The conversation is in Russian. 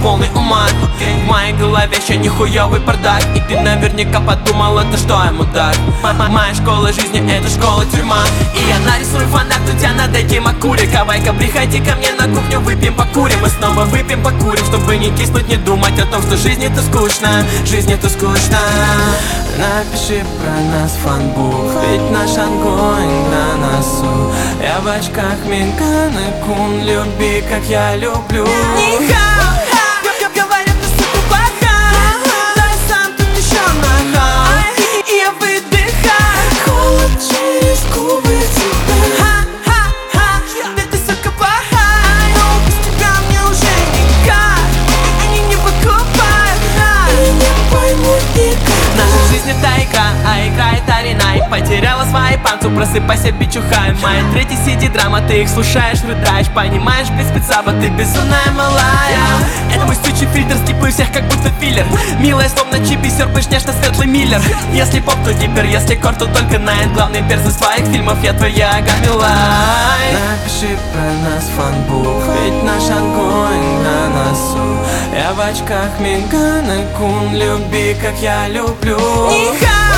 полный ума. В моей голове еще нихуёвый бардак, и ты наверняка подумал, это что ему так. Моя школа жизни — это школа-тюрьма, и я нарисую фанат у тебя над этим окурик. Давай-ка приходи ко мне на кухню, выпьем, покурим. Мы снова выпьем, покурим, чтобы не киснуть, не думать о том, что жизнь это скучно, жизнь это скучно. Напиши про нас фанбук, ведь наш огонь на носу. Я в очках Минган и Кун, люби, как я люблю. Говорят, ты сука плоха, да я сам тут еще нахал, и я выдыхаю. Холод через губы тебя. Да ты сука плохая, но без тебя мне уже никак. Они не покупают нас, и не поймут никак. Наша жизнь это игра, а игра это арена. И потеряла свои панцу, просыпайся, бичухай. Моя третья CD-драма, ты их слушаешь, рыдаешь. Понимаешь, без спецаба, ты безумная малая. Это мой стучий фильтр, скипаю всех как будто филлер. Милая, словно чипи, серпаешь нежно светлый миллер. Если поп, то дипер, если кор, то только найт. Главный перс из своих фильмов, я твоя Гамилай. Напиши про нас фанбук, ведь наш огонь на носу. Я в очках Минган и Кун, люби, как я люблю.